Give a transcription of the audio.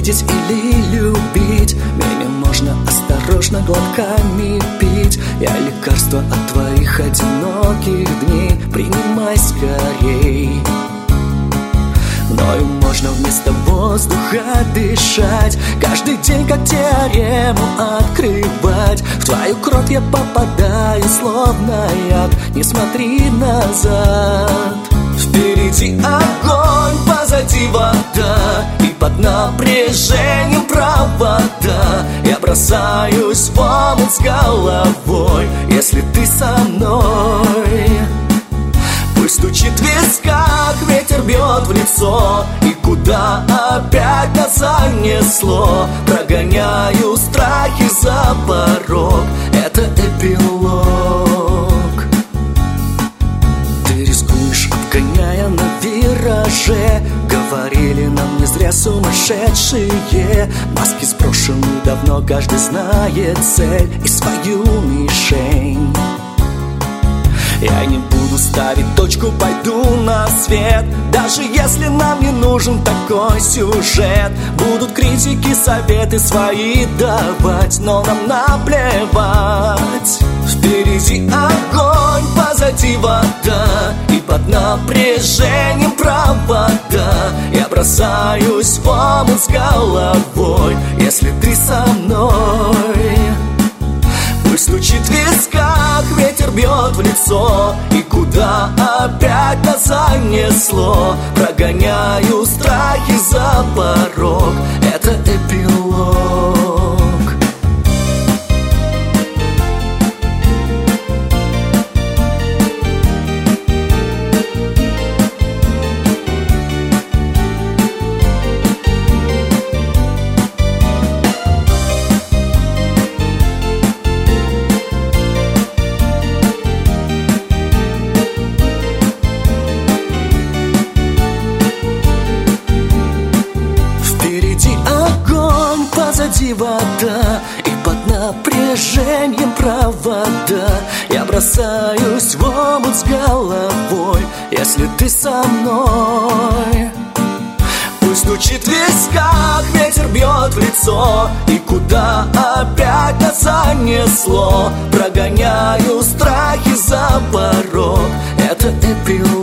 видеть или любить. Меня можно осторожно глотками пить. Я лекарство от твоих одиноких дней. Принимай скорей. Мною можно вместо воздуха дышать, каждый день как теорему открывать. В твою кровь я попадаю, словно яд. Не смотри назад. Впереди огонь, позади вода, и под напряжением провода. Я бросаюсь в омут с головой, если ты со мной. Пусть стучит в висках, ветер бьет в лицо, и куда опять нас занесло. Прогоняю страхи за порог, это эпилог. Ты рискуешь, обгоняя на вираже. Говорили нам не зря сумасшедшие. Маски сброшены давно, каждый знает цель и свою мишень. Я не буду ставить точку, пойду на свет. Даже если нам не нужен такой сюжет. Будут критики, советы свои давать, но нам наплевать. Впереди огонь, позади вода, и под напряжением провода. Я бросаюсь в омут с головой, если ты со мной. Пусть стучит в висках, ветер бьет в лицо, и куда опять нас занесло. Прогоняю страхи за порог, это эпилог. Позади вода, и под напряжением провода. Я бросаюсь в омут с головой, если ты со мной. Пусть стучит в висках, ветер бьет в лицо, и куда опять нас занесло. Прогоняю страхи за порог, это эпилог.